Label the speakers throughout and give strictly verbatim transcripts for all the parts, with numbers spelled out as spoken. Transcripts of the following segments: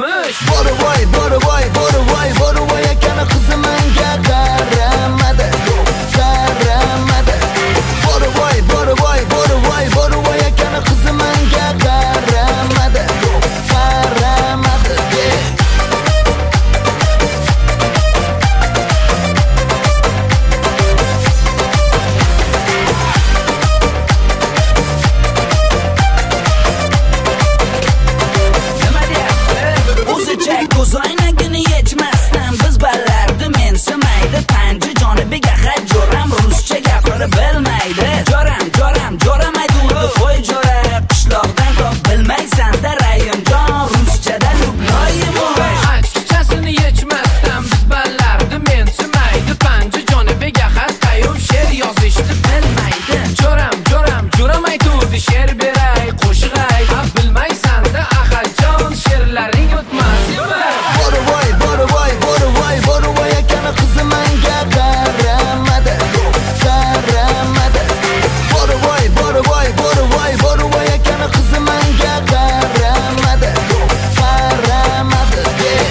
Speaker 1: yumush.
Speaker 2: Boruvoy, boruvoy, boruvoy, boruvoy akani qizi menga qaramadi, qaramadi. Boruvoy, boruvoy, boruvoy, boruvoy akani qizi menga qaramadi, qaramadi.
Speaker 3: Ko'zoynagini yechmasdan biz ballardi mensimaydi. Panji jonibiga xat jo'ram ruscha gapirib bilmaydi. Jo'ram, jo'ram, jo'ram aytuvdi qo'y jo'ra. Qishloqdan top bilmaysan-da rayimjon ruschada lubloyim.
Speaker 1: Achkichasini yechmasdan biz ballardi mensimaydi. Panji jonibiga xat qayyum she'r yozishni bilmaydi. Jo'ram, jo'ram, jo'ram aytuvdi she'r beray, qo'shiq ayt. Bilmaysan-da ahadjon she'rlaring o'tmas.
Speaker 2: Boruvoy, boruvoy, boruvoy, boruvoy akani qizi menga qaramadi, qaramadi. Boruvoy, boruvoy, boruvoy, boruvoy akani qizi menga qaramadi, qaramadi.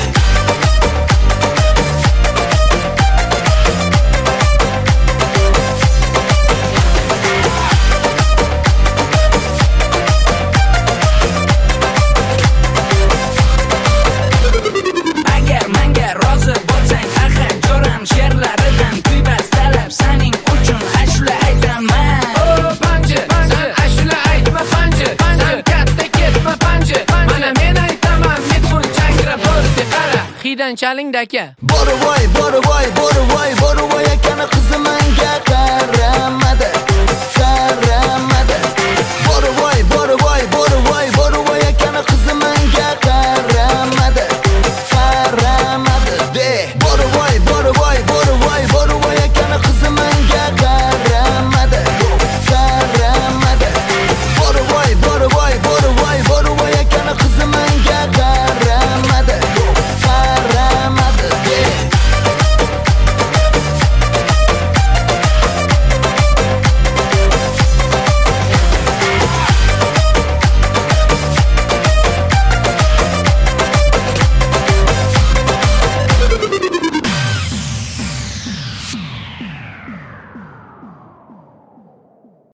Speaker 3: Agar menga rozi bo'lsang ahad jo'ram she'rlaridan kuy bastalab sening uchun ashula aytaman.
Speaker 1: O Panji, sen ashula aytma Panji, sen katta ketma Panji. Mana men aytaman, Metfun changra bo'ldi qara, hidan chalingdaka.
Speaker 2: Boruvoy, boruvoy, boruvoy, boruvoy akani qizi menga qaramadi, qaramadi. Boruvoy, boruvoy, boruvoy, boruvoy akani qizi menga